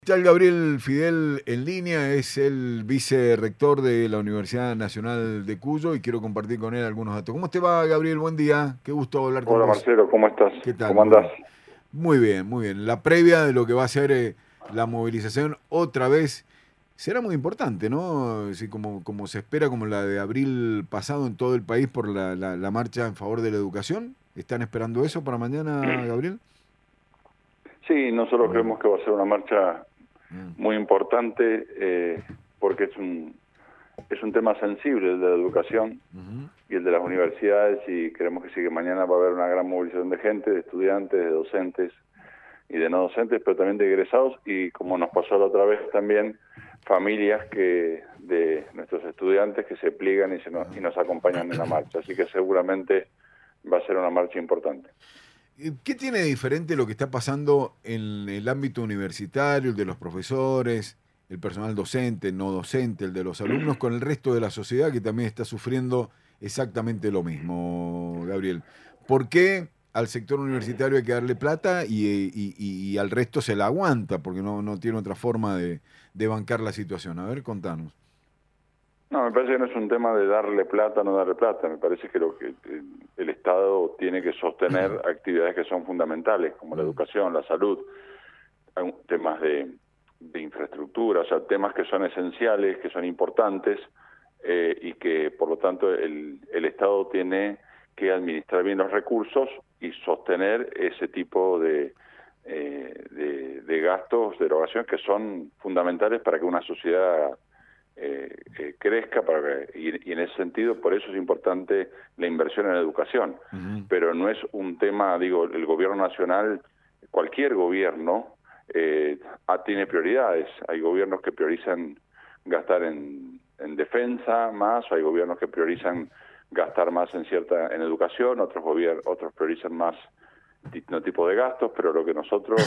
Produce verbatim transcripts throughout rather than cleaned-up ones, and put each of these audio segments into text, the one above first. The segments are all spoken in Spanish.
Está el Gabriel Fidel en línea, es el vicerrector de la Universidad Nacional de Cuyo y quiero compartir con él algunos datos. ¿Cómo te va, Gabriel? Buen día, qué gusto hablar con Hola vos. Marcelo, ¿cómo estás? ¿Qué tal? ¿Cómo Muy andás? bien. Muy bien, muy bien. La previa de lo que va a ser eh, la movilización otra vez será muy importante, ¿no? Así como, como se espera, como la de abril pasado en todo el país por la, la, la marcha en favor de la educación. ¿Están esperando eso para mañana, Gabriel? Sí, nosotros Mm, creemos que va a ser una marcha mm, muy importante eh, porque es un, es un tema sensible el de la educación ujú. y el de las universidades y creemos que sí que mañana va a haber una gran movilización de gente, de estudiantes, de docentes y de no docentes, pero también de egresados y como nos pasó la otra vez también, familias que de nuestros estudiantes que se pliegan y, se nos, y nos acompañan en la marcha. Así que seguramente va a ser una marcha importante. Eh, ¿Qué tiene de diferente lo que está pasando en el ámbito universitario, el de los profesores, el personal docente, no docente, el de los alumnos, con el resto de la sociedad que también está sufriendo exactamente lo mismo, Gabriel? ¿Por qué al sector universitario hay que darle plata y, y- y- y al resto se la aguanta? Porque no, no tiene otra forma de, de bancar la situación. A ver, contanos. No, me parece que no es un tema de darle plata o no darle plata. Me parece que lo que eh, el Estado tiene que sostener actividades que son fundamentales, como la Mm, educación, la salud, hay temas de, de infraestructura, o sea, temas que son esenciales, que son importantes eh, y que, por lo tanto, el, el Estado tiene que administrar bien los recursos y sostener ese tipo de, eh, de, de gastos, de erogación, que son fundamentales para que una sociedad eh, eh, crezca para que, y, y en ese sentido por eso es importante la inversión en la educación, ujú. pero no es un tema, digo, el gobierno nacional, cualquier gobierno eh, ah, tiene prioridades, hay gobiernos que priorizan gastar en, en defensa más, hay gobiernos que priorizan gastar más en cierta en educación, otros gobiernos otros priorizan más distinto tipo de gastos, pero lo que nosotros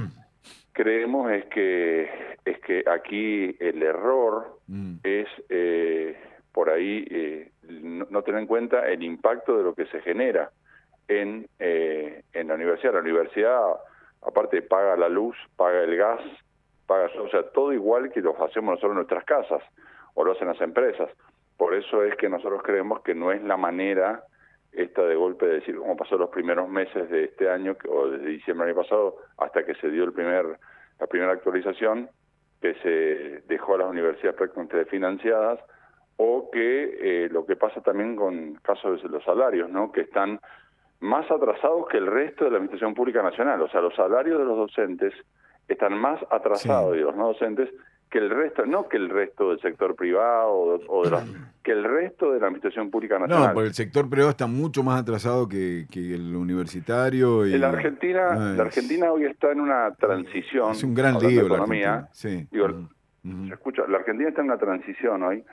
creemos es que es que aquí el error Mm, es eh, por ahí eh, no, no tener en cuenta el impacto de lo que se genera en eh, en la universidad. La universidad aparte paga la luz, paga el gas, paga, o sea, todo igual que lo hacemos nosotros en nuestras casas o lo hacen las empresas. Por eso es que nosotros creemos que no es la manera esta de golpe de decir, como pasó los primeros meses de este año, o desde diciembre del año pasado, hasta que se dio el primer la primera actualización, que se dejó a las universidades prácticamente financiadas, o que eh, lo que pasa también con casos de los salarios, ¿no? Que están más atrasados que el resto de la Administración Pública Nacional. O sea, los salarios de los docentes están más sí. atrasados y los no docentes que el resto, no que el resto del sector privado o, o de la, que el resto de la Administración Pública No, Nacional. porque el sector privado está mucho más atrasado que, que el universitario En la y Argentina, ah, la es, Argentina hoy está en una es un transición, gran hablando de lío la economía, Argentina, sí. digo, Ujú, se ujú. escucha, la Argentina está en una transición hoy,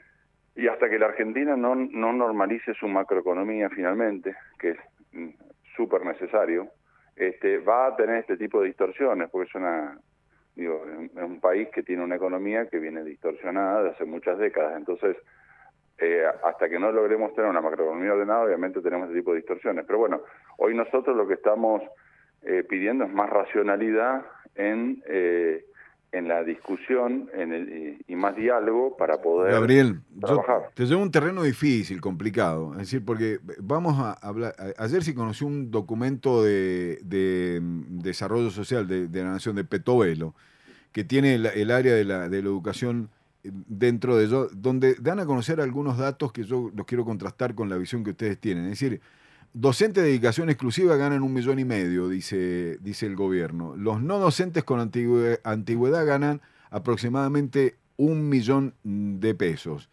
y hasta que la Argentina no, no normalice su macroeconomía finalmente, que es mm, súper necesario, este, va a tener este tipo de distorsiones, porque es una, digo, es un país que tiene una economía que viene distorsionada de hace muchas décadas, entonces eh, hasta que no logremos tener una macroeconomía ordenada, obviamente tenemos este tipo de distorsiones. Pero bueno, hoy nosotros lo que estamos eh, pidiendo es más racionalidad en, eh, en la discusión en el, y, y más diálogo para poder Gabriel, yo trabajar. te llevo a un terreno difícil, complicado. Es decir, porque vamos a hablar. a- Ayer sí conocí un documento de, de, mm, desarrollo social de, de la Nación de Petovelo, que tiene el, el área de la, de la educación eh, dentro de ello, donde dan a conocer algunos datos que yo los quiero contrastar con la visión que ustedes tienen. Es decir, docentes de dedicación exclusiva ganan un millón y medio, dice, dice el gobierno. Los no docentes con antigüe- antigüedad ganan aproximadamente un millón de pesos.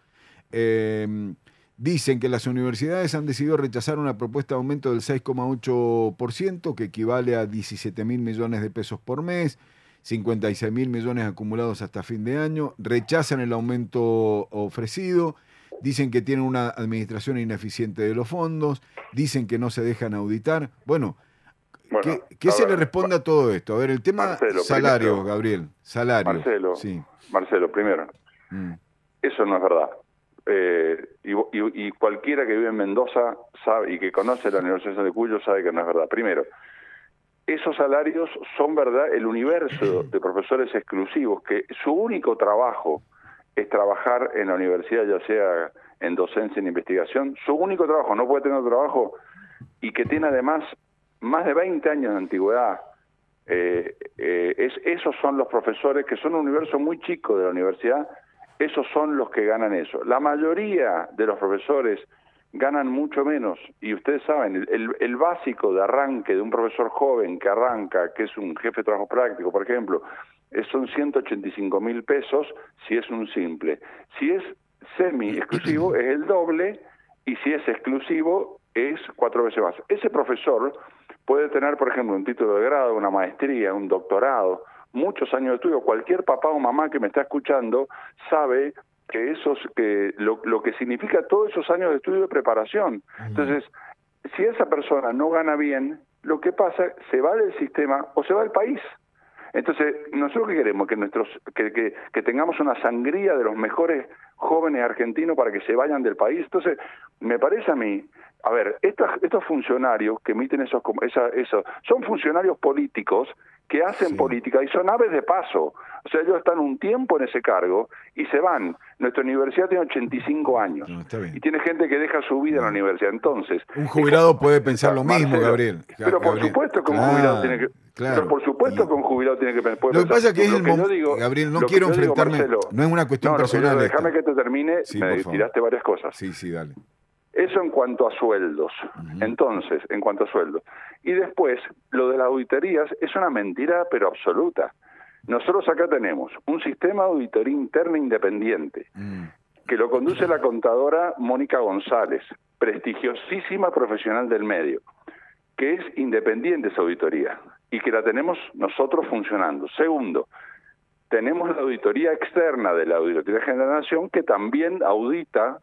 Eh, Dicen que las universidades han decidido rechazar una propuesta de aumento del seis coma ocho por ciento, que equivale a diecisiete mil millones de pesos por mes, cincuenta y seis mil millones acumulados hasta fin de año. Rechazan el aumento ofrecido. Dicen que tienen una administración ineficiente de los fondos. Dicen que no se dejan auditar. Bueno, Bueno, ¿qué, qué a se le ver, responde a todo esto? A ver, el tema Marcelo, salarios, primero, Gabriel. Salarios, Marcelo, sí. Marcelo, primero, Mm, eso no es verdad. Eh, y, y, y cualquiera que vive en Mendoza sabe y que conoce la Universidad de Cuyo sabe que no es verdad. Primero, esos salarios son, verdad, el universo de profesores exclusivos, que su único trabajo es trabajar en la universidad, ya sea en docencia, en investigación, su único trabajo, no puede tener otro trabajo, y que tiene además más de veinte años de antigüedad. Eh, eh, es, esos son los profesores, que son un universo muy chico de la universidad, esos son los que ganan eso. La mayoría de los profesores ganan mucho menos, y ustedes saben, el, el básico de arranque de un profesor joven que arranca, que es un jefe de trabajo práctico, por ejemplo, es, son ciento ochenta y cinco mil pesos si es un simple. Si es semi-exclusivo es el doble, y si es exclusivo es cuatro veces más. Ese profesor puede tener, por ejemplo, un título de grado, una maestría, un doctorado, muchos años de estudio. Cualquier papá o mamá que me está escuchando sabe que esos, que lo, lo que significa todos esos años de estudio y de preparación. Entonces, si esa persona no gana bien, lo que pasa, se va del sistema o se va del país. Entonces, nosotros qué queremos, que nuestros, que, que, que tengamos una sangría de los mejores jóvenes argentinos para que se vayan del país. Entonces, me parece a mí, a ver, estos, estos funcionarios que emiten esos, esa, eso, son funcionarios políticos que hacen sí. política y son aves de paso. O sea, ellos están un tiempo en ese cargo y se van. Nuestra universidad tiene ochenta y cinco años. No, y tiene gente que deja su vida no. en la universidad. Entonces, un jubilado es, puede pensar lo mismo, Marcelo, Gabriel. Pero por Gabriel. supuesto que un claro, jubilado tiene que... Claro. Pero por supuesto y... que un jubilado tiene que puede Lo que pensar. pasa es que es lo el que momento, digo, Gabriel, no quiero enfrentarme, digo, Marcelo, no es una cuestión no, personal. Yo, déjame que te termine, sí, me tiraste varias cosas. Sí, sí, dale. Eso en cuanto a sueldos. Uh-huh. Entonces, en cuanto a sueldos. Y después, lo de las auditorías es una mentira, pero absoluta. Nosotros acá tenemos un sistema de auditoría interna independiente, uh-huh. que lo conduce la contadora Mónica González, prestigiosísima profesional del medio, que es independiente esa auditoría y que la tenemos nosotros funcionando. Segundo, tenemos la auditoría externa de la Auditoría General de la Nación, que también audita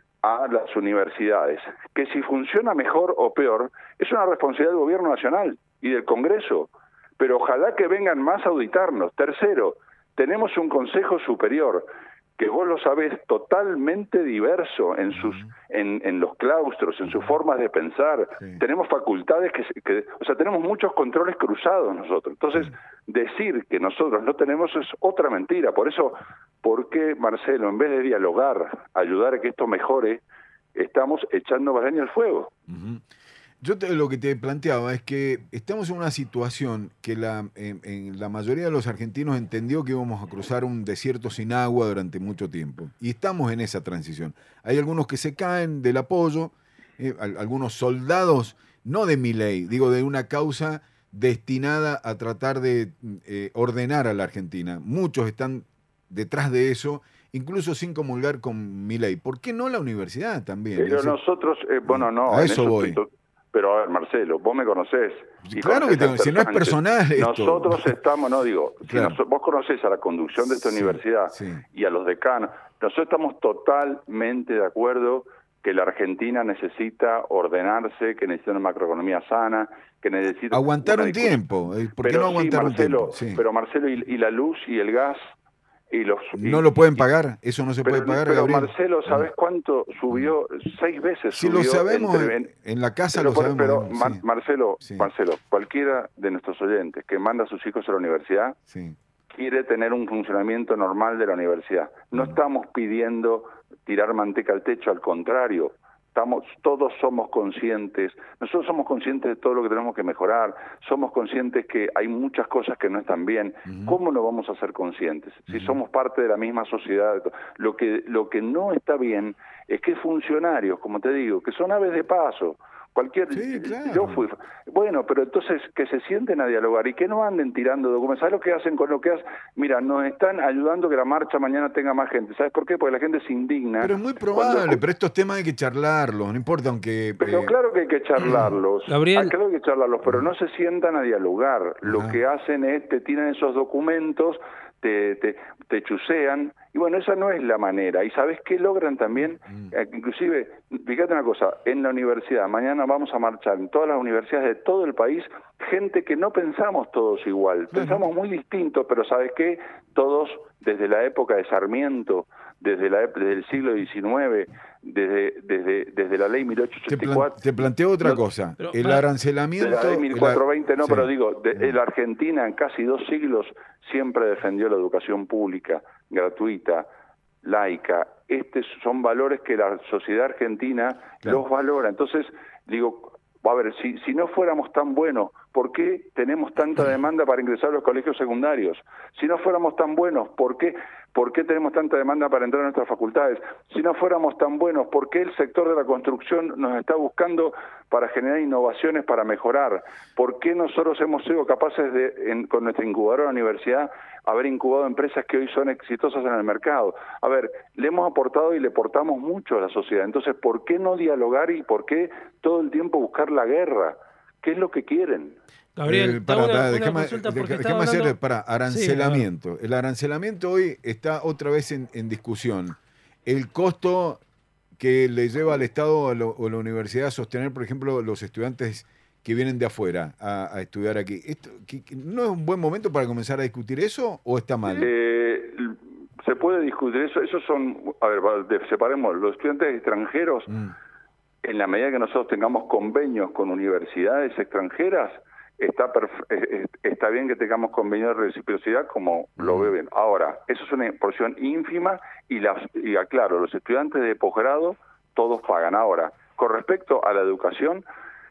a las universidades, que si funciona mejor o peor es una responsabilidad del Gobierno Nacional y del Congreso, pero ojalá que vengan más a auditarnos. Tercero, tenemos un Consejo Superior que vos lo sabés, totalmente diverso en sus uh-huh. en, en los claustros, en sus formas de pensar. Sí. Tenemos facultades que, que, o sea, tenemos muchos controles cruzados nosotros. Entonces, uh-huh. decir que nosotros no tenemos es otra mentira. Por eso, ¿por qué, Marcelo, en vez de dialogar, ayudar a que esto mejore, estamos echando leña al fuego? Uh-huh. Yo te, lo que te planteaba es que estamos en una situación que la, en, en la mayoría de los argentinos entendió que íbamos a cruzar un desierto sin agua durante mucho tiempo. Y estamos en esa transición. Hay algunos que se caen del apoyo, eh, algunos soldados, no de Milei, digo de una causa destinada a tratar de eh, ordenar a la Argentina. Muchos están detrás de eso, incluso sin comulgar con Milei. ¿Por qué no la universidad también? Pero decir, nosotros, eh, bueno, no. A eso, eso voy. Estoy... Pero a ver, Marcelo, vos me conocés. Y claro que tengo, si no es personal esto. Nosotros estamos, no digo, claro. si nos, vos conocés a la conducción de esta sí, universidad sí. y a los decanos, nosotros estamos totalmente de acuerdo que la Argentina necesita ordenarse, que necesita una macroeconomía sana, que necesita... Aguantar un tiempo. ¿Por qué no aguantar sí, Marcelo, un tiempo? Sí. Pero Marcelo, y, y la luz y el gas... Y los, no y, lo pueden pagar, eso no se pero, puede pagar, pero Gabriel. Marcelo, ¿sabes cuánto subió? Seis veces si subió. Lo sabemos, entre, en, en la casa pero, lo sabemos. Pero, sí. Mar, Marcelo, sí. Marcelo, cualquiera de nuestros oyentes que manda a sus hijos a la universidad sí. quiere tener un funcionamiento normal de la universidad. No mm. estamos pidiendo tirar manteca al techo, al contrario. Estamos, todos somos conscientes, nosotros somos conscientes de todo lo que tenemos que mejorar, somos conscientes que hay muchas cosas que no están bien. Uh-huh. ¿Cómo no vamos a ser conscientes? Si uh-huh. somos parte de la misma sociedad. Lo que, lo que no está bien es que funcionarios, como te digo, que son aves de paso, cualquier sí, claro. yo fui bueno, pero entonces que se sienten a dialogar y que no anden tirando documentos. ¿Sabes lo que hacen con lo que hacen? Mira, nos están ayudando que la marcha mañana tenga más gente. ¿Sabes por qué? Porque la gente se indigna. Pero es muy probable, cuando... pero estos temas hay que charlarlos, no importa, aunque... Pero eh... claro que hay que charlarlos, Gabriel... ah, claro que hay que charlarlos, pero no se sientan a dialogar. Lo Ajá. que hacen es, te tiran esos documentos, te, te, te chusean, y bueno, esa no es la manera. ¿Y sabes qué logran también? Mm. Eh, inclusive, fíjate una cosa, en la universidad, mañana vamos a marchar en todas las universidades de todo el país gente que no pensamos todos igual, pensamos muy distinto, pero ¿sabes qué? Todos, desde la época de Sarmiento, desde, la, desde el siglo diecinueve, desde, desde, desde la ley mil ochocientos ochenta y cuatro... Te, plan, te planteo otra no, cosa, pero, el para, arancelamiento... De la ley mil cuatrocientos veinte, no, sí. pero digo, de, de la Argentina en casi dos siglos siempre defendió la educación pública, gratuita, laica. Estos son valores que la sociedad argentina claro. los valora. Entonces, digo, a ver, si, si no fuéramos tan buenos, ¿por qué tenemos tanta demanda para ingresar a los colegios secundarios? Si no fuéramos tan buenos, ¿por qué, ¿por qué tenemos tanta demanda para entrar a nuestras facultades? Si no fuéramos tan buenos, ¿por qué el sector de la construcción nos está buscando para generar innovaciones, para mejorar? ¿Por qué nosotros hemos sido capaces de, en, con nuestra incubadora de la universidad, haber incubado empresas que hoy son exitosas en el mercado? A ver, le hemos aportado y le aportamos mucho a la sociedad. Entonces, ¿por qué no dialogar y por qué todo el tiempo buscar la guerra? ¿Qué es lo que quieren? Gabriel, eh, para, una, para, una déjame, consulta porque déjame hablando... hacer para arancelamiento. Sí, el arancelamiento hoy está otra vez en, en discusión. El costo que le lleva al Estado o, lo, o la universidad a sostener, por ejemplo, los estudiantes que vienen de afuera a, a estudiar aquí. Esto, que, que ¿no es un buen momento para comenzar a discutir eso o está mal? Eh, se puede discutir eso. Esos son, a ver, separemos los estudiantes extranjeros. Mm. En la medida que nosotros tengamos convenios con universidades extranjeras, está está bien que tengamos convenios de reciprocidad como mm. lo beben. Ahora, eso es una porción ínfima y, las, y aclaro, los estudiantes de posgrado todos pagan. Ahora, con respecto a la educación,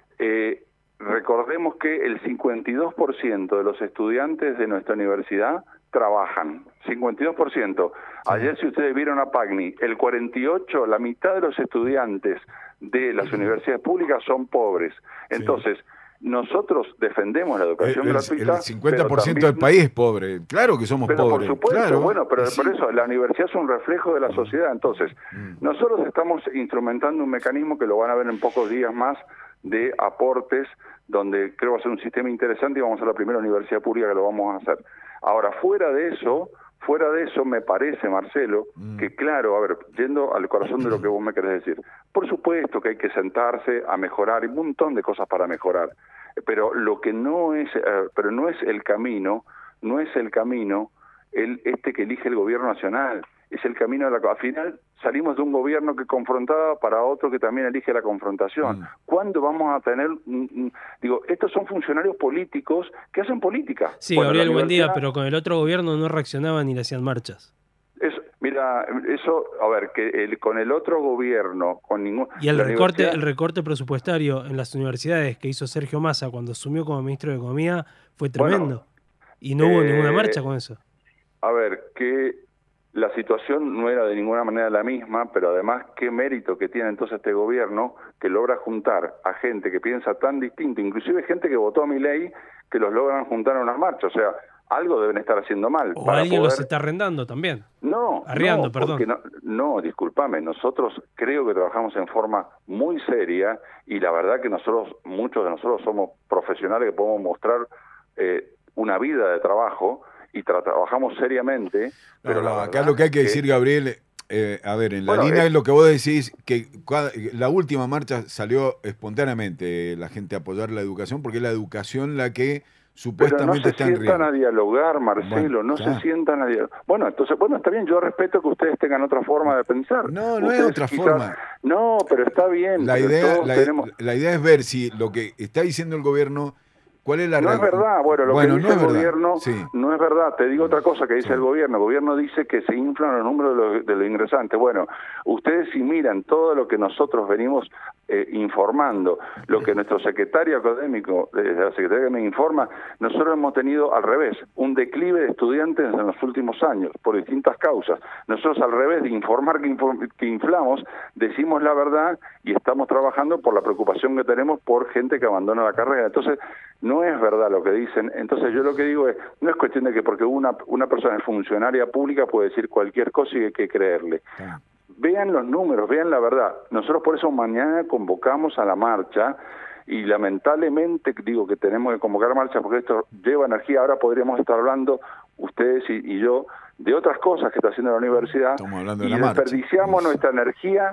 eh, recordemos que el cincuenta y dos por ciento de los estudiantes de nuestra universidad trabajan, cincuenta y dos por ciento. Ayer, si ustedes vieron a PACNI, el cuarenta y ocho por ciento, la mitad de los estudiantes de las universidades públicas son pobres. Entonces, sí. nosotros defendemos la educación el, gratuita. El cincuenta por ciento también, del país es pobre. Claro que somos pero pobres. Por supuesto, claro. bueno, pero sí. por eso la universidad es un reflejo de la sociedad. Entonces, mm. nosotros estamos instrumentando un mecanismo que lo van a ver en pocos días más, de aportes, donde creo que va a ser un sistema interesante y vamos a ser la primera universidad pública que lo vamos a hacer. Ahora, fuera de eso, fuera de eso me parece, Marcelo, mm. que claro, a ver, yendo al corazón de lo que vos me querés decir, por supuesto que hay que sentarse a mejorar, y un montón de cosas para mejorar, pero lo que no es, eh, pero no es el camino, no es el camino el este que elige el gobierno nacional, es el camino de la... Al final salimos de un gobierno que confrontaba para otro que también elige la confrontación. Mm. ¿Cuándo vamos a tener...? Digo, estos son funcionarios políticos que hacen política. Sí, bueno, Gabriel, buen universidad... día, pero con el otro gobierno no reaccionaban ni le hacían marchas. Es, mira, eso, a ver, que el, con el otro gobierno, con ningún... Y el recorte, universidad... el recorte presupuestario en las universidades que hizo Sergio Massa cuando asumió como ministro de Economía fue tremendo. Bueno, y no hubo eh, ninguna marcha con eso. A ver, que... La situación no era de ninguna manera la misma, pero además qué mérito que tiene entonces este gobierno que logra juntar a gente que piensa tan distinto, inclusive gente que votó a Milei, que los logran juntar a una marcha. O sea, algo deben estar haciendo mal. O para alguien poder... los está arrendando también. No, Arriando, no, perdón. No, no, discúlpame, nosotros creo que trabajamos en forma muy seria y la verdad que nosotros, muchos de nosotros somos profesionales que podemos mostrar eh, una vida de trabajo y tra trabajamos seriamente. Pero no, no, la acá lo que hay que, que... decir, Gabriel, eh, a ver, en la bueno, línea es... de lo que vos decís, que la última marcha salió espontáneamente la gente a apoyar la educación, porque es la educación la que supuestamente está en riesgo. No se sientan a dialogar, Marcelo, bueno, no ya. se sientan a dialogar. Bueno, entonces, bueno, está bien, yo respeto que ustedes tengan otra forma de pensar. No, no ustedes es otra quizás... forma. No, pero está bien. La idea, la, tenemos... la idea es ver si lo que está diciendo el gobierno... ¿Cuál es la no es verdad, bueno, lo bueno, que dice no el es gobierno sí. no es verdad. Te digo otra cosa que dice sí. el gobierno. El gobierno dice que se inflan los números de los, de los ingresantes. Bueno, ustedes si miran todo lo que nosotros venimos eh, informando, lo que nuestro secretario académico, de la Secretaría me informa, nosotros hemos tenido al revés, un declive de estudiantes en los últimos años, por distintas causas. Nosotros al revés de informar que, inform que inflamos, decimos la verdad y estamos trabajando por la preocupación que tenemos por gente que abandona la carrera. Entonces, no es verdad lo que dicen. Entonces yo lo que digo es, no es cuestión de que porque una, una persona es funcionaria pública puede decir cualquier cosa y hay que creerle. Ah. Vean los números, vean la verdad. Nosotros por eso mañana convocamos a la marcha y lamentablemente digo que tenemos que convocar marcha porque esto lleva energía. Ahora podríamos estar hablando, ustedes y, y yo, de otras cosas que está haciendo la universidad. Estamos hablando de y la marcha. desperdiciamos nuestra energía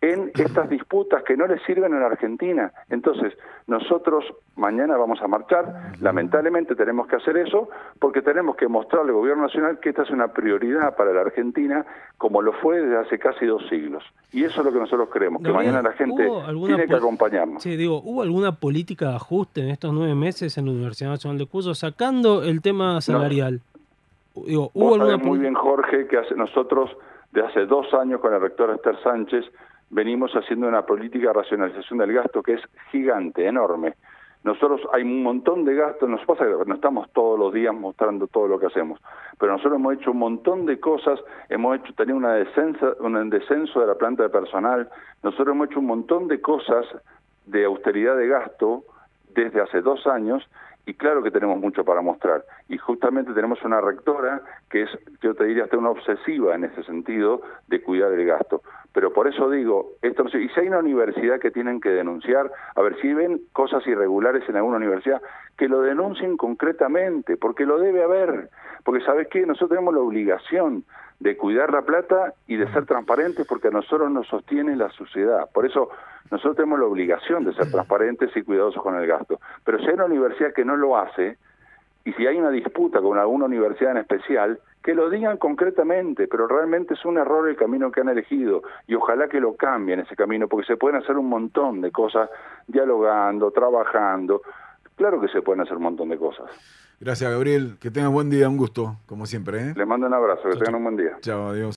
en estas disputas que no les sirven a la Argentina. Entonces, nosotros mañana vamos a marchar, lamentablemente tenemos que hacer eso, porque tenemos que mostrarle al gobierno nacional que esta es una prioridad para la Argentina, como lo fue desde hace casi dos siglos. Y eso es lo que nosotros creemos, que Gabriel, mañana la gente tiene que acompañarnos. Sí, digo, ¿hubo alguna política de ajuste en estos nueve meses en la Universidad Nacional de Cuyo, sacando el tema salarial? No. Digo, ¿hubo Vos alguna sabés muy bien, Jorge, que hace, nosotros, de hace dos años con el rector Esther Sánchez, venimos haciendo una política de racionalización del gasto que es gigante, enorme. Nosotros hay un montón de gastos, nos pasa que no estamos todos los días mostrando todo lo que hacemos, pero nosotros hemos hecho un montón de cosas, hemos hecho tenido una descenso, un descenso de la planta de personal, nosotros hemos hecho un montón de cosas de austeridad de gasto desde hace dos años, y claro que tenemos mucho para mostrar. Y justamente tenemos una rectora que es, yo te diría, hasta una obsesiva en ese sentido de cuidar el gasto. Pero por eso digo, esto, y si hay una universidad que tienen que denunciar, a ver, si ven cosas irregulares en alguna universidad, que lo denuncien concretamente, porque lo debe haber. Porque ¿sabes qué? Nosotros tenemos la obligación de cuidar la plata y de ser transparentes, porque a nosotros nos sostiene la sociedad. Por eso nosotros tenemos la obligación de ser transparentes y cuidadosos con el gasto. Pero si hay una universidad que no lo hace, y si hay una disputa con alguna universidad en especial, que lo digan concretamente, pero realmente es un error el camino que han elegido, y ojalá que lo cambien ese camino, porque se pueden hacer un montón de cosas dialogando, trabajando. Claro que se pueden hacer un montón de cosas. Gracias, Gabriel. Que tengas buen día, un gusto, como siempre, ¿eh? Les mando un abrazo, que Chau, tengan chau. un buen día. Chao, adiós.